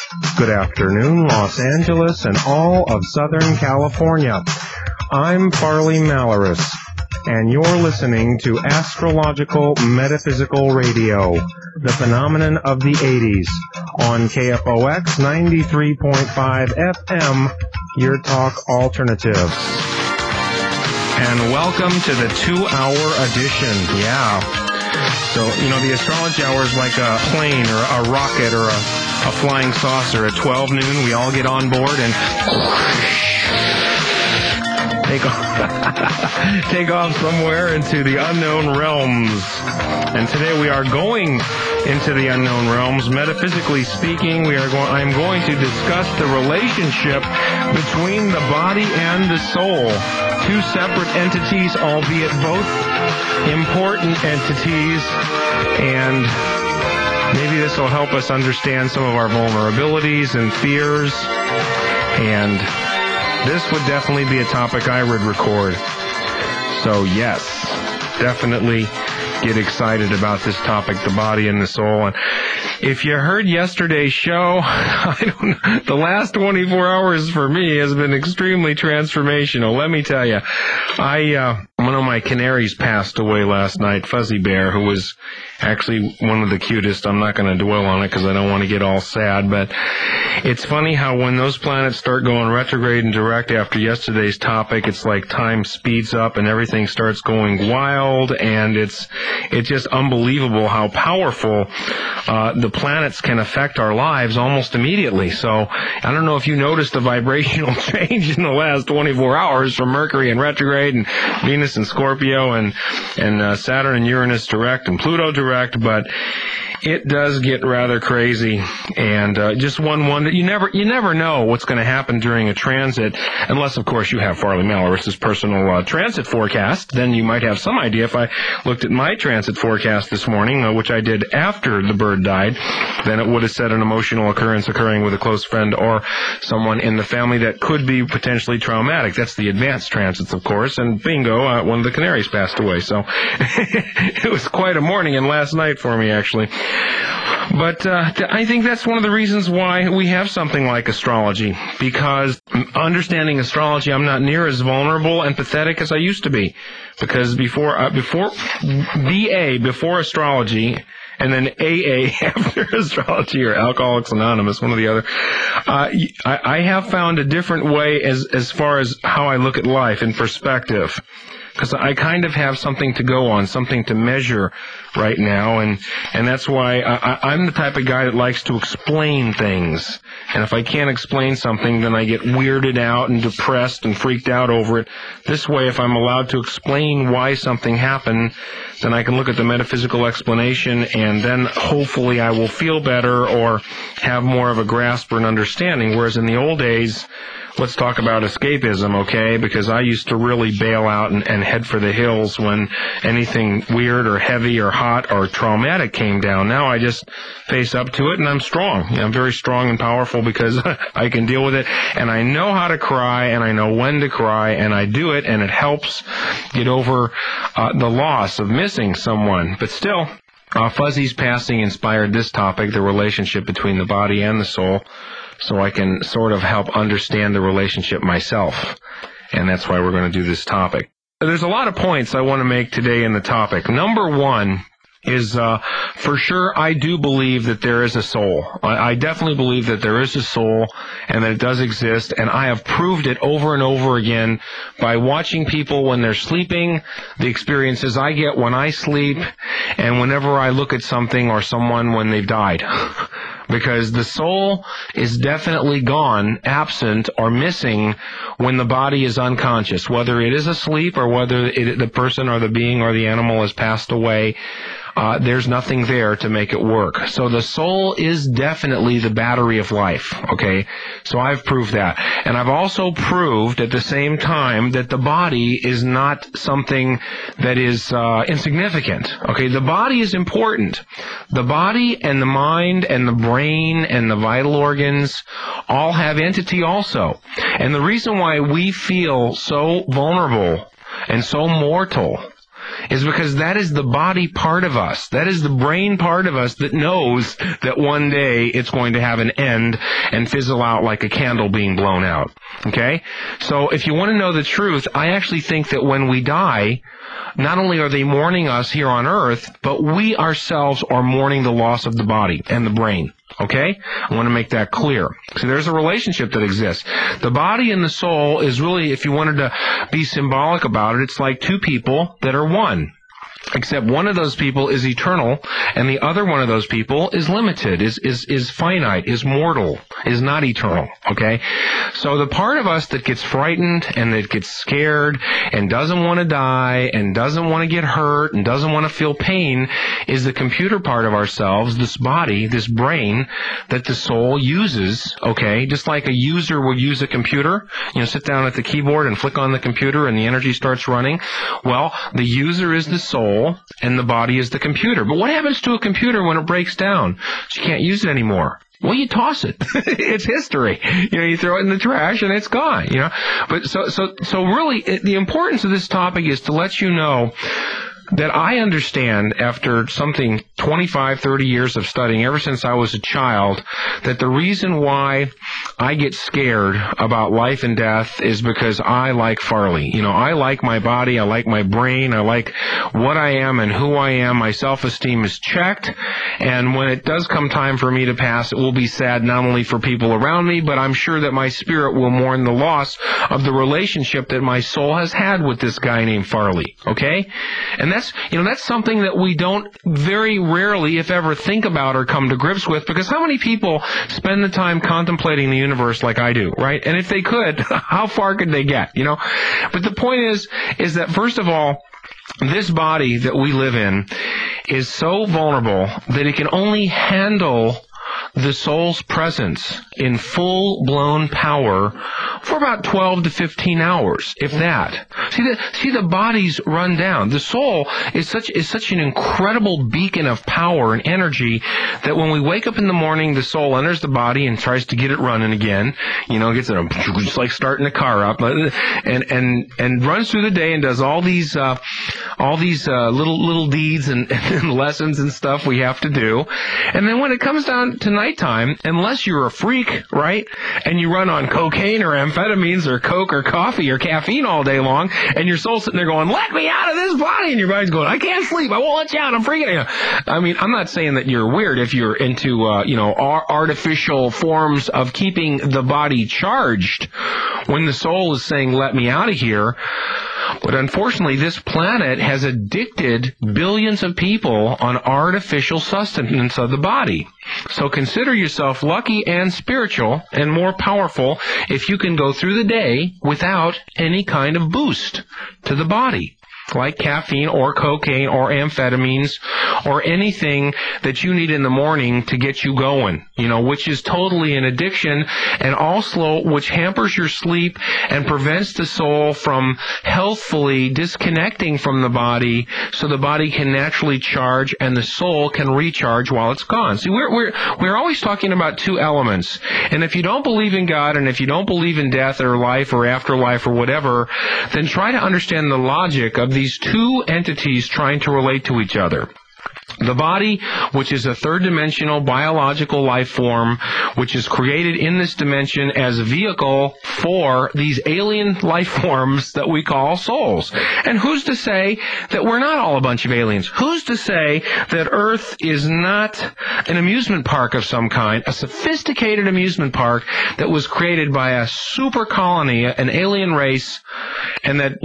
Good afternoon, Los Angeles and all of Southern California. I'm Farley Malaris, and you're listening to Astrological Metaphysical Radio, the phenomenon of the 80s, on KFOX 93.5 FM, your talk alternative. And welcome to the 2-hour edition. Yeah. So, the astrology hour is like a plane or a rocket or a flying saucer. At 12 noon, we all get on board and take off somewhere into the unknown realms. And today we are going into the unknown realms. Metaphysically speaking, I'm going to discuss the relationship between the body and the soul. Two separate entities, albeit both important entities, and maybe this will help us understand some of our vulnerabilities and fears, and this would definitely be a topic I would record. So yes, definitely get excited about this topic, the body and the soul. And if you heard yesterday's show, the last 24 hours for me has been extremely transformational. Let me tell you, one of my canaries passed away last night, Fuzzy Bear, who was actually one of the cutest. I'm not going to dwell on it because I don't want to get all sad, but it's funny how when those planets start going retrograde and direct after yesterday's topic, it's like time speeds up and everything starts going wild, and it's just unbelievable how powerful the planets can affect our lives almost immediately. So I don't know if you noticed the vibrational change in the last 24 hours from Mercury in retrograde and Venus in Scorpio and Saturn and Uranus direct and Pluto direct, but it does get rather crazy, and just one wonder. You never know what's going to happen during a transit, unless, of course, you have Farley Malaris' personal transit forecast. Then you might have some idea. If I looked at my transit forecast this morning, which I did after the bird died, then it would have said an emotional occurrence occurring with a close friend or someone in the family that could be potentially traumatic. That's the advanced transits, of course, and bingo, one of the canaries passed away. So it was quite a morning and last night for me, actually. But I think that's one of the reasons why we have something like astrology, because understanding astrology, I'm not near as vulnerable and pathetic as I used to be, because before astrology, and then AA after astrology, or Alcoholics Anonymous, one or the other, I have found a different way as far as how I look at life in perspective, because I kind of have something to go on, something to measure right now, and that's why I'm the type of guy that likes to explain things. And if I can't explain something, then I get weirded out and depressed and freaked out over it. This way, if I'm allowed to explain why something happened, then I can look at the metaphysical explanation, and then hopefully I will feel better or have more of a grasp or an understanding. Whereas in the old days, let's talk about escapism, okay? Because I used to really bail out and head for the hills when anything weird or heavy or hot or traumatic came down. Now I just face up to it, and I'm strong. I'm very strong and powerful because I can deal with it, and I know how to cry, and I know when to cry, and I do it, and it helps get over the loss of missing someone. But still, Fuzzy's passing inspired this topic, the relationship between the body and the soul, so I can sort of help understand the relationship myself. And that's why we're going to do this topic. There's a lot of points I want to make today in the topic. Number one is, for sure, I do believe that there is a soul. I definitely believe that there is a soul and that it does exist, and I have proved it over and over again by watching people when they're sleeping, the experiences I get when I sleep, and whenever I look at something or someone when they've died. Because the soul is definitely gone, absent, or missing when the body is unconscious, whether it is asleep or whether the person or the being or the animal has passed away. There's nothing there to make it work. So the soul is definitely the battery of life, okay? So I've proved that. And I've also proved at the same time that the body is not something that is insignificant, okay? The body is important. The body and the mind and the brain and the vital organs all have entity also. And the reason why we feel so vulnerable and so mortal is because that is the body part of us. That is the brain part of us that knows that one day it's going to have an end and fizzle out like a candle being blown out. Okay? So if you want to know the truth, I actually think that when we die, not only are they mourning us here on earth, but we ourselves are mourning the loss of the body and the brain. Okay? I want to make that clear. So there's a relationship that exists. The body and the soul is really, if you wanted to be symbolic about it, it's like two people that are one. Except one of those people is eternal, and the other one of those people is limited, is finite, is mortal, is not eternal, okay? So the part of us that gets frightened and that gets scared and doesn't want to die and doesn't want to get hurt and doesn't want to feel pain is the computer part of ourselves, this body, this brain that the soul uses, okay? Just like a user would use a computer, sit down at the keyboard and flick on the computer and the energy starts running. Well, the user is the soul, and the body is the computer. But what happens to a computer when it breaks down? You can't use it anymore. Well, you toss it. It's history. You throw it in the trash and it's gone, But so really, the importance of this topic is to let you know that I understand after something 25, 30 years of studying, ever since I was a child, that the reason why I get scared about life and death is because I like Farley. I like my body, I like my brain, I like what I am and who I am. My self-esteem is checked, and when it does come time for me to pass, it will be sad not only for people around me, but I'm sure that my spirit will mourn the loss of the relationship that my soul has had with this guy named Farley, okay? And that's something that we don't very rarely, if ever, think about or come to grips with, because how many people spend the time contemplating the universe like I do, right? And if they could, how far could they get, But the point is that, first of all, this body that we live in is so vulnerable that it can only handle the soul's presence in full-blown power for about 12 to 15 hours, if that. See the body's run down. The soul is such an incredible beacon of power and energy that when we wake up in the morning, the soul enters the body and tries to get it running again. Gets it just like starting a car up, and runs through the day and does all these little deeds and lessons and stuff we have to do. And then when it comes down to nighttime, unless you're a freak, right, and you run on cocaine or amphetamines or coke or coffee or caffeine all day long, and your soul's sitting there going, let me out of this body, and your body's going, I can't sleep, I won't let you out, I'm freaking out. I mean, I'm not saying that you're weird if you're into, artificial forms of keeping the body charged when the soul is saying, let me out of here. But unfortunately, this planet has addicted billions of people on artificial sustenance of the body. So consider yourself lucky and spiritual and more powerful if you can go through the day without any kind of boost to the body, like caffeine or cocaine or amphetamines or anything that you need in the morning to get you going, which is totally an addiction, and also which hampers your sleep and prevents the soul from healthfully disconnecting from the body so the body can naturally charge and the soul can recharge while it's gone. See, we're always talking about two elements, and if you don't believe in God and if you don't believe in death or life or afterlife or whatever, then try to understand the logic of these two entities trying to relate to each other. The body, which is a third-dimensional biological life form, which is created in this dimension as a vehicle for these alien life forms that we call souls. And who's to say that we're not all a bunch of aliens? Who's to say that Earth is not an amusement park of some kind, a sophisticated amusement park that was created by a super colony, an alien race, and that,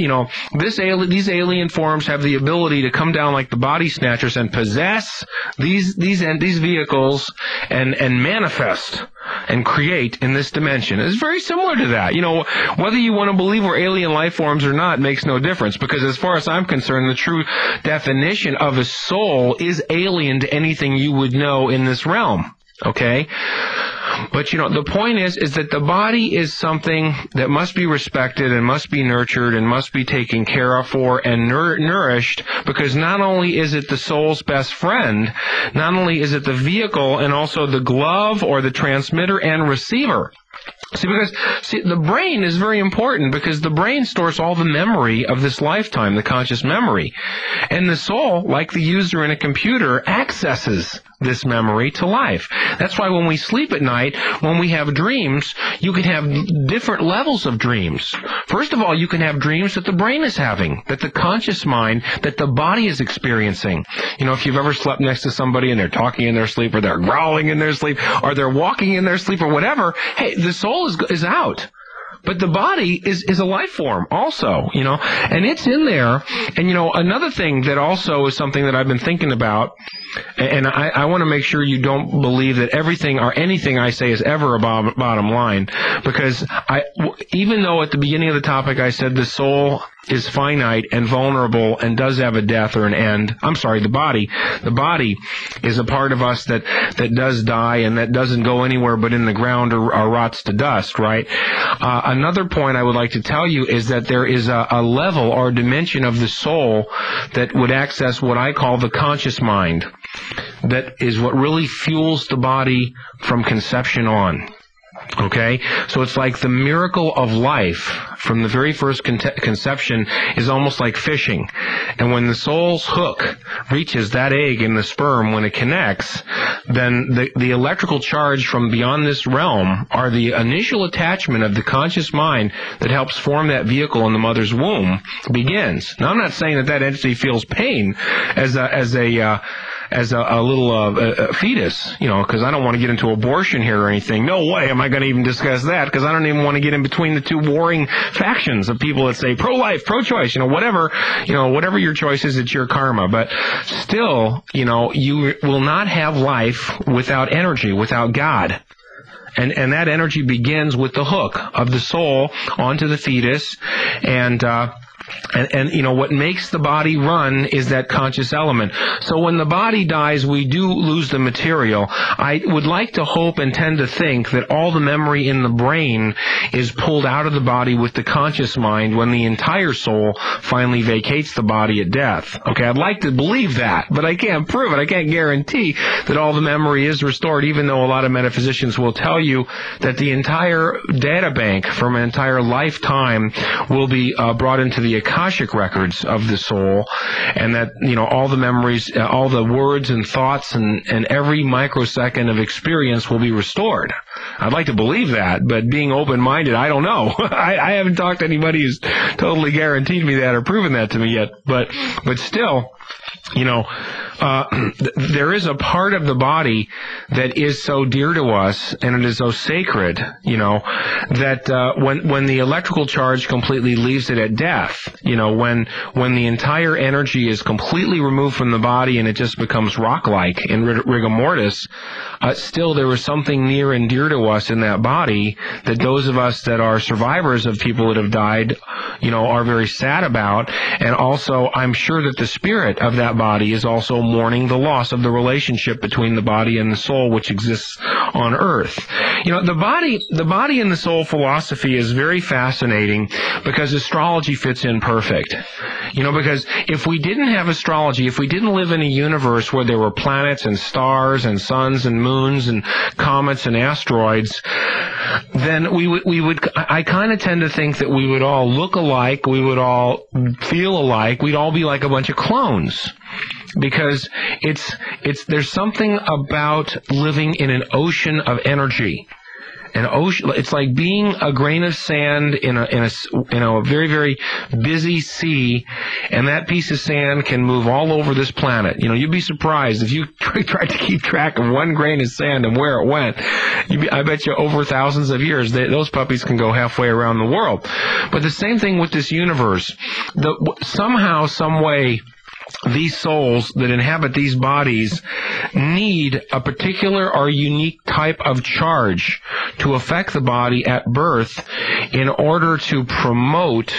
these alien forms have the ability to come down like the body snatchers and possess these vehicles and manifest and create in this dimension. It's very similar to that. Whether you want to believe we're alien life forms or not makes no difference, because as far as I'm concerned, the true definition of a soul is alien to anything you would know in this realm. Okay? But, the point is that the body is something that must be respected and must be nurtured and must be taken care of for and nourished, because not only is it the soul's best friend, not only is it the vehicle and also the glove or the transmitter and receiver See, the brain is very important because the brain stores all the memory of this lifetime, the conscious memory. And the soul, like the user in a computer, accesses this memory to life. That's why when we sleep at night, when we have dreams, you can have different levels of dreams. First of all, you can have dreams that the brain is having, that the conscious mind, that the body is experiencing. You know, if you've ever slept next to somebody and they're talking in their sleep, or they're growling in their sleep, or they're walking in their sleep, or whatever, hey, the soul is out. But the body is a life form also, you know, and it's in there. And, you know, another thing that also is something that I've been thinking about, and I want to make sure you don't believe that everything or anything I say is ever a bottom line, because even though at the beginning of the topic I said the soul is finite and vulnerable and does have a death or an end. I'm sorry, the body is a part of us that does die and that doesn't go anywhere but in the ground or rots to dust, right? Another point I would like to tell you is that there is a level or dimension of the soul that would access what I call the conscious mind. That is what really fuels the body from conception on. Okay? So it's like the miracle of life from the very first conception is almost like fishing. And when the soul's hook reaches that egg in the sperm, when it connects, then the electrical charge from beyond this realm are the initial attachment of the conscious mind that helps form that vehicle in the mother's womb begins. Now, I'm not saying that entity feels pain as a little fetus, you know, because I don't want to get into abortion here or anything. No way am I going to even discuss that, because I don't even want to get in between the two warring factions of people that say pro-life, pro-choice, you know, whatever your choice is, it's your karma. But still, you know, you will not have life without energy, without God. And that energy begins with the hook of the soul onto the fetus, and you know, what makes the body run is that conscious element. So when the body dies, we do lose the material. I would like to hope and tend to think that all the memory in the brain is pulled out of the body with the conscious mind when the entire soul finally vacates the body at death. Okay, I'd like to believe that, but I can't prove it. I can't guarantee that all the memory is restored, even though a lot of metaphysicians will tell you that the entire data bank from an entire lifetime will be brought into the Akashic records of the soul, and that, you know, all the memories, all the words and thoughts and every microsecond of experience will be restored. I'd like to believe that, but being open-minded, I don't know. I haven't talked to anybody who's totally guaranteed me that or proven that to me yet, but still, you know, there is a part of the body that is so dear to us, and it is so sacred, you know, that when the electrical charge completely leaves it at death, you know, when the entire energy is completely removed from the body and it just becomes rock-like in rigor mortis, still there was something near and dear to us in that body that those of us that are survivors of people that have died, you know, are very sad about. And also, I'm sure that the spirit of that body is also mourning the loss of the relationship between the body and the soul, which exists on earth. You know, the body and the soul philosophy is very fascinating because astrology fits in perfect. You know, because if we didn't have astrology, if we didn't live in a universe where there were planets and stars and suns and moons and comets and asteroids, then I kind of tend to think that we would all look alike, we would all feel alike, we'd all be like a bunch of clones. Because there's something about living in an ocean of energy. An ocean, it's like being a grain of sand in a very, very busy sea, and that piece of sand can move all over this planet. You know, you'd be surprised if you tried to keep track of one grain of sand and where it went. I bet you over thousands of years, those puppies can go halfway around the world. But the same thing with this universe. Somehow, some way, these souls that inhabit these bodies need a particular or unique type of charge to affect the body at birth in order to promote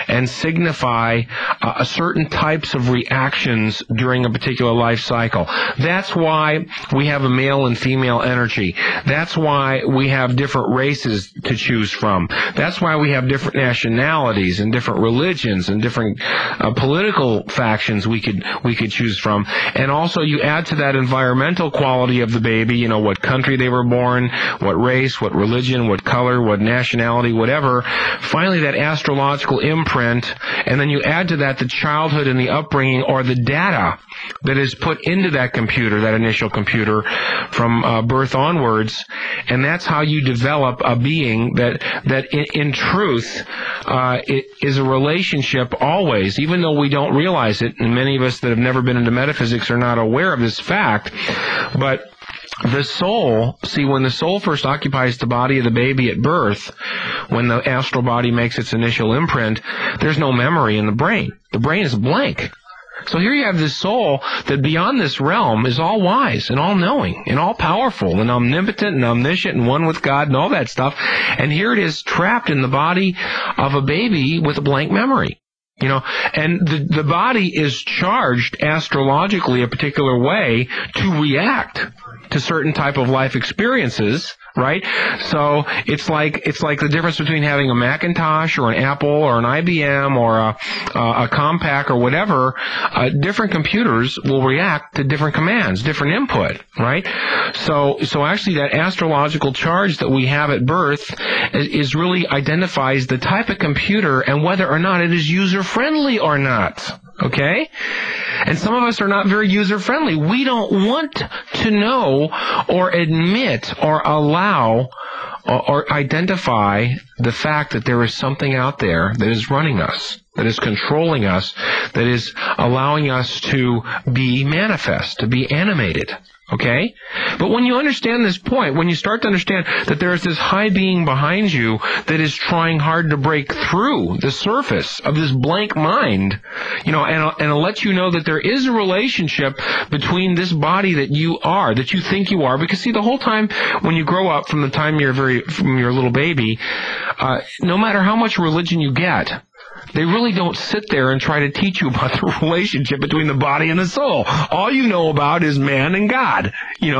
and signify certain types of reactions during a particular life cycle. That's why we have a male and female energy. That's why we have different races to choose from. That's why we have different nationalities and different religions and different political factions we could choose from. And also you add to that environmental quality of the baby, what country they were born, what race, what religion, what color, what nationality, whatever. Finally, that astrological imprint, and then you add to that the childhood and the upbringing or the data that is put into that computer, that initial computer, from birth onwards, and that's how you develop a being that in truth it is a relationship always, even though we don't realize it, and many of us that have never been into metaphysics are not aware of this fact, but the soul, when the soul first occupies the body of the baby at birth, when the astral body makes its initial imprint, there's no memory in the brain. The brain is blank. So here you have this soul that beyond this realm is all wise and all knowing and all powerful and omnipotent and omniscient and one with God and all that stuff. And here it is trapped in the body of a baby with a blank memory. And the body is charged astrologically a particular way to react to certain type of life experiences, right? So it's like the difference between having a Macintosh or an Apple or an IBM or a Compaq or whatever. Different computers will react to different commands, different input, right? So actually that astrological charge that we have at birth is really identifies the type of computer and whether or not it is user-friendly or not. Okay? And some of us are not very user-friendly. We don't want to know or admit or allow or identify the fact that there is something out there that is running us, that is controlling us, that is allowing us to be manifest, to be animated. Okay? But when you understand this point, when you start to understand that there is this high being behind you that is trying hard to break through the surface of this blank mind, and it'll let you know that there is a relationship between this body that you are, that you think you are, because see, the whole time when you grow up, from the time from your little baby, no matter how much religion you get, they really don't sit there and try to teach you about the relationship between the body and the soul. All you know about is man and God,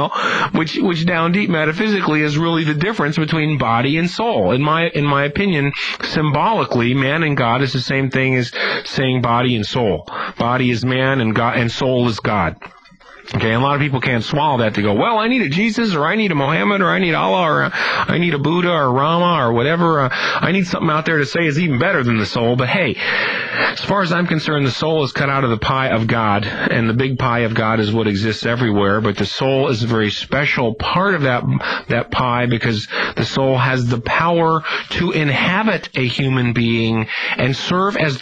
which down deep metaphysically is really the difference between body and soul. In my opinion, symbolically, man and God is the same thing as saying body and soul. Body is man and God, and soul is God. Okay, and a lot of people can't swallow that. They go, well, I need a Jesus, or I need a Mohammed, or I need Allah, or I need a Buddha, or Rama, or whatever. I need something out there to say is even better than the soul. But hey, as far as I'm concerned, the soul is cut out of the pie of God, and the big pie of God is what exists everywhere. But the soul is a very special part of that pie, because the soul has the power to inhabit a human being and serve as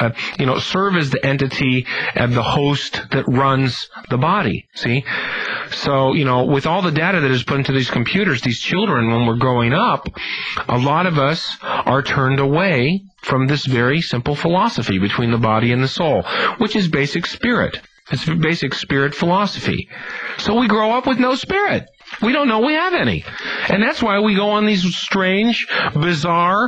the entity and the host that runs the body. See? So, with all the data that is put into these computers, these children, when we're growing up, a lot of us are turned away from this very simple philosophy between the body and the soul, which is basic spirit. It's basic spirit philosophy. So we grow up with no spirit. We don't know we have any. And that's why we go on these strange, bizarre,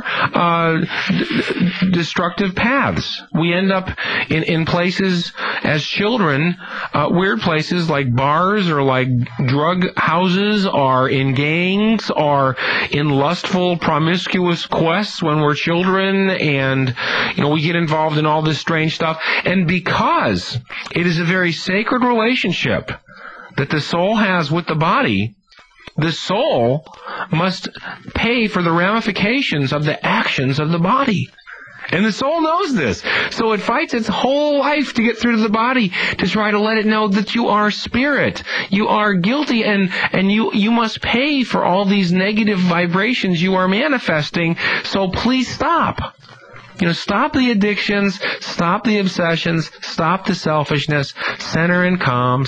destructive paths. We end up in places as children, weird places like bars or like drug houses, or in gangs, or in lustful, promiscuous quests when we're children, and we get involved in all this strange stuff. And because it is a very sacred relationship that the soul has with the body, the soul must pay for the ramifications of the actions of the body. And the soul knows this. So it fights its whole life to get through to the body, to try to let it know that you are spirit. You are guilty, and you must pay for all these negative vibrations you are manifesting. So please stop. Stop the addictions, stop the obsessions, stop the selfishness, center and calm,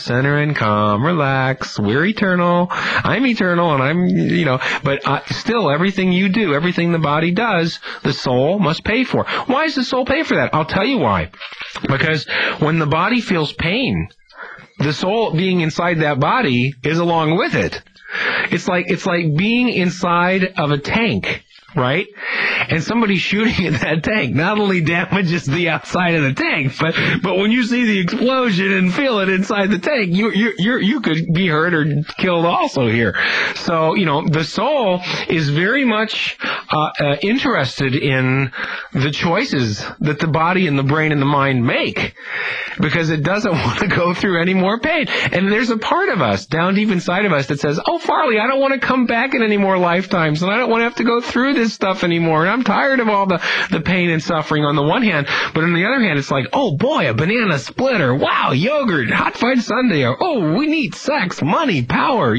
relax. We're eternal. I'm eternal, and I'm, but still, everything you do, everything the body does, the soul must pay for. Why does the soul pay for that? I'll tell you why. Because when the body feels pain, the soul being inside that body is along with it. It's like being inside of a tank. Right? and somebody shooting at that tank not only damages the outside of the tank, but when you see the explosion and feel it inside the tank, you could be hurt or killed also here. So, the soul is very much interested in the choices that the body and the brain and the mind make, because it doesn't want to go through any more pain. And there's a part of us, down deep inside of us, that says, oh, Farley, I don't want to come back in any more lifetimes, and I don't want to have to go through this stuff anymore, and I'm tired of all the pain and suffering on the one hand, but on the other hand, it's like, oh boy, a banana splitter, wow, yogurt, hot fudge sundae, or, oh, we need sex, money, power,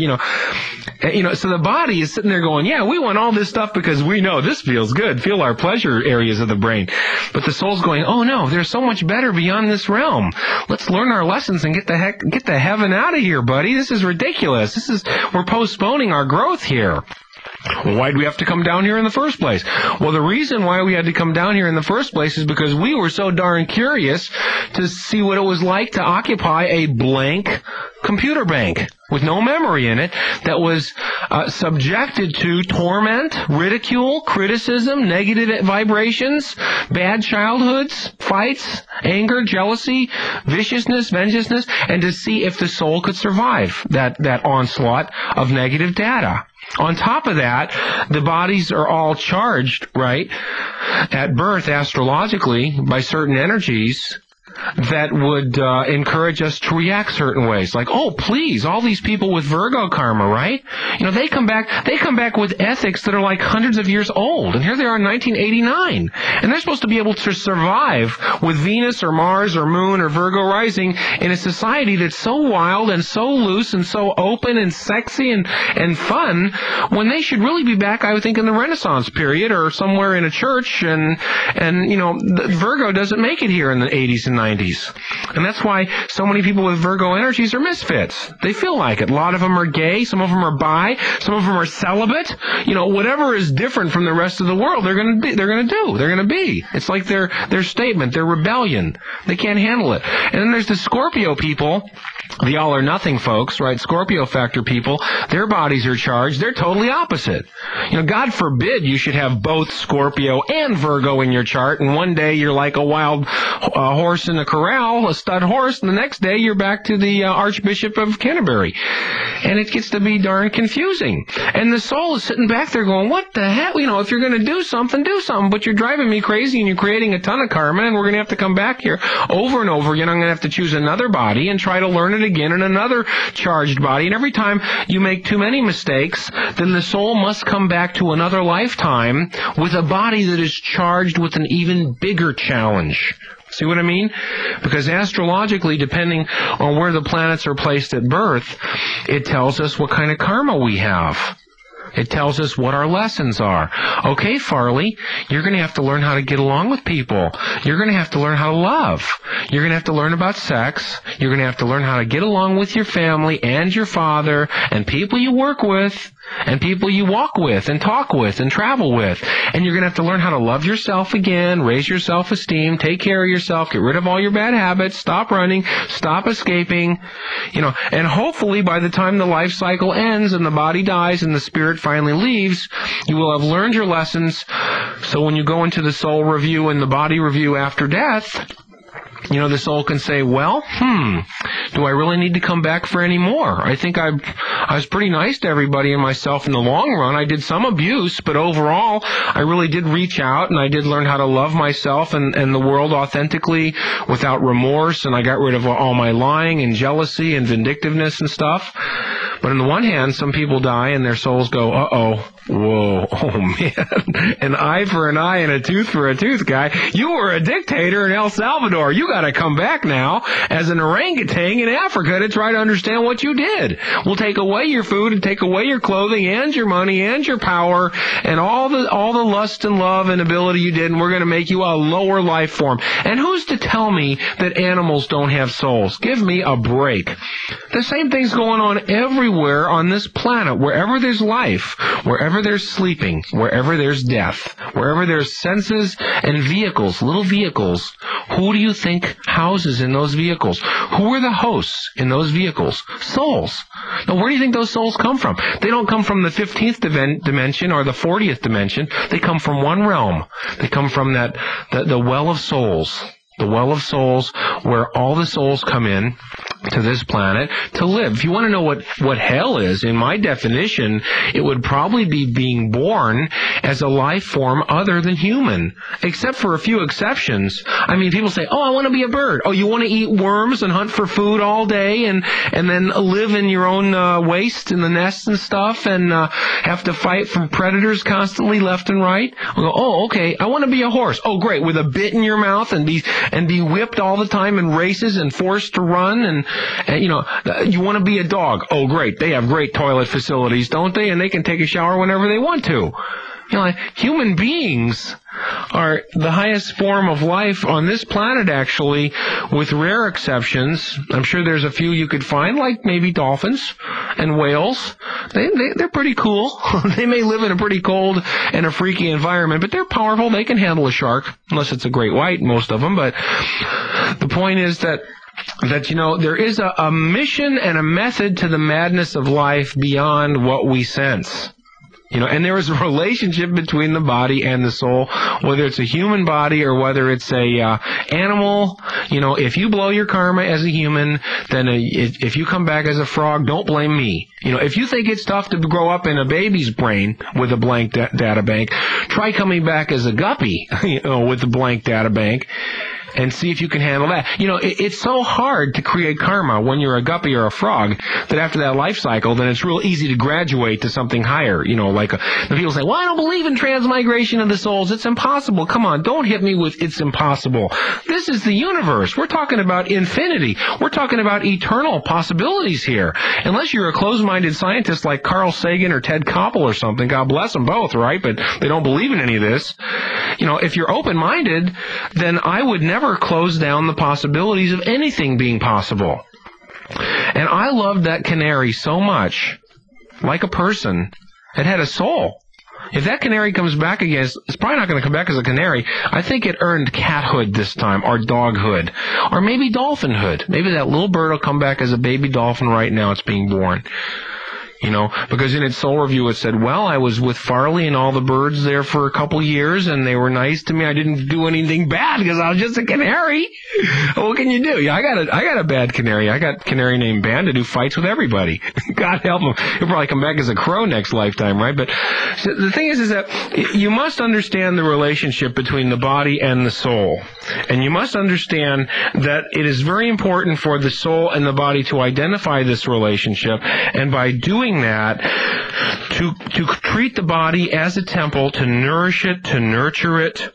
so the body is sitting there going, yeah, we want all this stuff because we know this feels good, feel our pleasure areas of the brain. But the soul's going, oh no, there's so much better beyond this realm. Let's learn our lessons and get the heaven out of here, buddy. This is ridiculous. We're postponing our growth here. Why do we have to come down here in the first place? Well, the reason why we had to come down here in the first place is because we were so darn curious to see what it was like to occupy a blank computer bank with no memory in it that was subjected to torment, ridicule, criticism, negative vibrations, bad childhoods, fights, anger, jealousy, viciousness, vengeance, and to see if the soul could survive that onslaught of negative data. On top of that, the bodies are all charged, right, at birth astrologically by certain energies that would encourage us to react certain ways. Like, oh, please, all these people with Virgo karma, right? They come back with ethics that are like hundreds of years old. And here they are in 1989. And they're supposed to be able to survive with Venus or Mars or Moon or Virgo rising in a society that's so wild and so loose and so open and sexy and fun, when they should really be back, I would think, in the Renaissance period or somewhere in a church. And Virgo doesn't make it here in the 80s and 90s. And that's why so many people with Virgo energies are misfits. They feel like it. A lot of them are gay. Some of them are bi. Some of them are celibate. Whatever is different from the rest of the world, they're going to be. It's like their statement, their rebellion. They can't handle it. And then there's the Scorpio people, the all or nothing folks, right? Scorpio factor people. Their bodies are charged. They're totally opposite. God forbid you should have both Scorpio and Virgo in your chart, and one day you're like a wild horse in a corral, a stud horse, and the next day you're back to the Archbishop of Canterbury. And it gets to be darn confusing. And the soul is sitting back there going, what the heck? If you're going to do something, but you're driving me crazy and you're creating a ton of karma, and we're going to have to come back here over and over again. I'm going to have to choose another body and try to learn it again in another charged body. And every time you make too many mistakes, then the soul must come back to another lifetime with a body that is charged with an even bigger challenge. See what I mean? Because astrologically, depending on where the planets are placed at birth, it tells us what kind of karma we have. It tells us what our lessons are. Okay, Farley, you're going to have to learn how to get along with people. You're going to have to learn how to love. You're going to have to learn about sex. You're going to have to learn how to get along with your family and your father and people you work with and people you walk with and talk with and travel with. And you're going to have to learn how to love yourself again, raise your self-esteem, take care of yourself, get rid of all your bad habits, stop running, stop escaping, and hopefully by the time the life cycle ends and the body dies and the spirit finally leaves, you will have learned your lessons. So when you go into the soul review and the body review after death, the soul can say, well, do I really need to come back for any more? I think I was pretty nice to everybody and myself in the long run. I did some abuse, but overall, I really did reach out, and I did learn how to love myself and the world authentically without remorse, and I got rid of all my lying and jealousy and vindictiveness and stuff. But on the one hand, some people die and their souls go, uh-oh, whoa, oh man, an eye for an eye and a tooth for a tooth, guy. You were a dictator in El Salvador. You got to come back now as an orangutan in Africa to try to understand what you did. We'll take away your food and take away your clothing and your money and your power and all the lust and love and ability you did, and we're going to make you a lower life form. And who's to tell me that animals don't have souls? Give me a break. The same thing's going on everywhere everywhere on this planet, wherever there's life, wherever there's sleeping, wherever there's death, wherever there's senses and vehicles, little vehicles, who do you think houses in those vehicles? Who are the hosts in those vehicles? Souls. Now, where do you think those souls come from? They don't come from the 15th dimension or the 40th dimension. They come from one realm. They come from the well of souls. The well of souls, where all the souls come in to this planet to live. If you want to know what hell is, in my definition, it would probably be being born as a life form other than human, except for a few exceptions. I mean, people say, oh, I want to be a bird. Oh, you want to eat worms and hunt for food all day and then live in your own waste in the nests and stuff and have to fight from predators constantly left and right? We'll go, oh, okay, I want to be a horse. Oh, great, with a bit in your mouth and be whipped all the time in races and forced to run and you know, you want to be a dog. Oh, great. They have great toilet facilities, don't they? And they can take a shower whenever they want to. You know, like, human beings are the highest form of life on this planet, actually, with rare exceptions. I'm sure there's a few you could find, like maybe dolphins and whales. They're pretty cool. They may live in a pretty cold and a freaky environment, but they're powerful. They can handle a shark, unless it's a great white, most of them. But the point is that you know, there is a mission and a method to the madness of life beyond what we sense. You know, and there is a relationship between the body and the soul, whether it's a human body or whether it's a animal. You know, if you blow your karma as a human, then if you come back as a frog, don't blame me. You know, if you think it's tough to grow up in a baby's brain with a blank data bank, try coming back as a guppy, you know, with a blank data bank. And see if you can handle that. You know, it's so hard to create karma when you're a guppy or a frog that after that life cycle, then it's real easy to graduate to something higher. You know, like the people say, well, I don't believe in transmigration of the souls. It's impossible. Come on, don't hit me with it's impossible. This is the universe. We're talking about infinity. We're talking about eternal possibilities here. Unless you're a closed-minded scientist like Carl Sagan or Ted Koppel or something, God bless them both, right? But they don't believe in any of this. You know, if you're open-minded, then I would never close down the possibilities of anything being possible. And I loved that canary so much, like a person. It had a soul. If that canary comes back again, it's probably not going to come back as a canary. I think it earned cathood this time, or doghood, or maybe dolphinhood. Maybe that little bird will come back as a baby dolphin right now it's being born. You know, because in its soul review it said, well, I was with Farley and all the birds there for a couple years, and they were nice to me. I didn't do anything bad because I was just a canary. What can you do? Yeah, I got a bad canary. I got a canary named Bandit who fights with everybody. God help him. He'll probably come back as a crow next lifetime, right? But so the thing is that you must understand the relationship between the body and the soul. And you must understand that it is very important for the soul and the body to identify this relationship, and by doing that, to treat the body as a temple, to nourish it, to nurture it,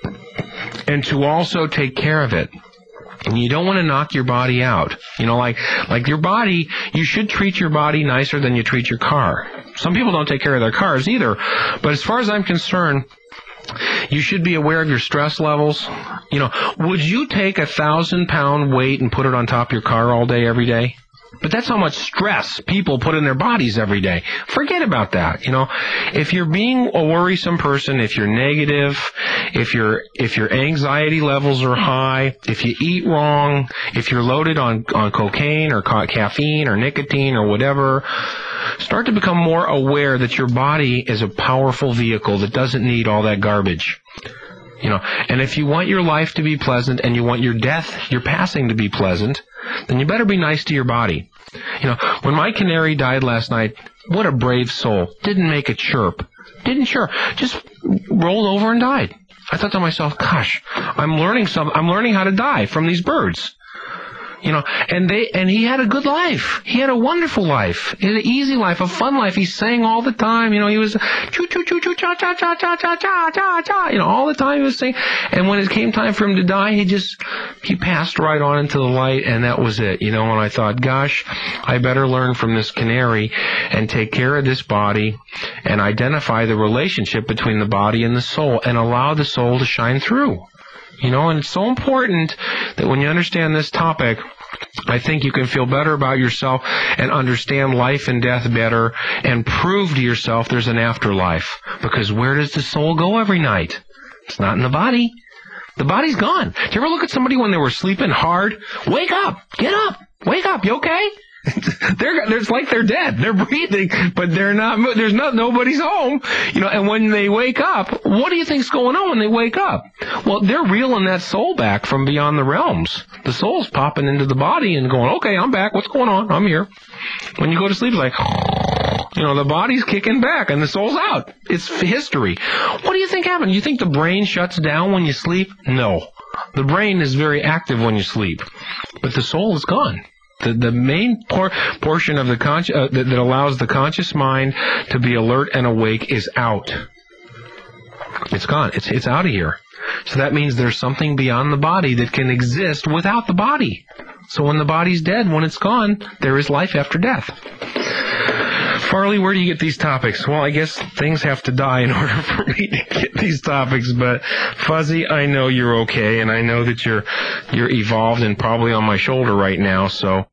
and to also take care of it. And you don't want to knock your body out. You know, like your body, you should treat your body nicer than you treat your car. Some people don't take care of their cars either, but as far as I'm concerned, you should be aware of your stress levels. You know, would you take 1,000-pound weight and put it on top of your car all day, every day? But that's how much stress people put in their bodies every day. Forget about that. You know, if you're being a worrisome person, if you're negative, if your anxiety levels are high, if you eat wrong, if you're loaded on cocaine or caffeine or nicotine or whatever, start to become more aware that your body is a powerful vehicle that doesn't need all that garbage. You know, and if you want your life to be pleasant and you want your death, your passing to be pleasant, then you better be nice to your body. You know, when my canary died last night, what a brave soul. Didn't make a chirp. Didn't chirp. Just rolled over and died. I thought to myself, gosh, I'm learning how to die from these birds. You know, and he had a good life. He had a wonderful life. He had an easy life, a fun life. He sang all the time. You know, he was choo choo choo choo cha cha cha cha cha cha cha cha. You know, all the time he was singing. And when it came time for him to die, he passed right on into the light, and that was it. You know, and I thought, gosh, I better learn from this canary and take care of this body and identify the relationship between the body and the soul and allow the soul to shine through. You know, and it's so important that when you understand this topic, I think you can feel better about yourself and understand life and death better and prove to yourself there's an afterlife. Because where does the soul go every night? It's not in the body. The body's gone. Do you ever look at somebody when they were sleeping hard? Wake up! Get up! Wake up! You okay? It's like they're dead. They're breathing, but they're not. Nobody's home. And when they wake up, what do you think's going on when they wake up? Well, they're reeling that soul back from beyond the realms. The soul's popping into the body and going, okay, I'm back. What's going on? I'm here. When you go to sleep, it's like, the body's kicking back and the soul's out. It's history. What do you think happened? You think the brain shuts down when you sleep? No. The brain is very active when you sleep, but the soul is gone. The main portion of the that allows the conscious mind to be alert and awake is out. It's gone. It's out of here. So that means there's something beyond the body that can exist without the body. So when the body's dead, when it's gone, there is life after death. Farley, where do you get these topics? Well, I guess things have to die in order for me to get these topics, but Fuzzy, I know you're okay, and I know that you're evolved and probably on my shoulder right now, so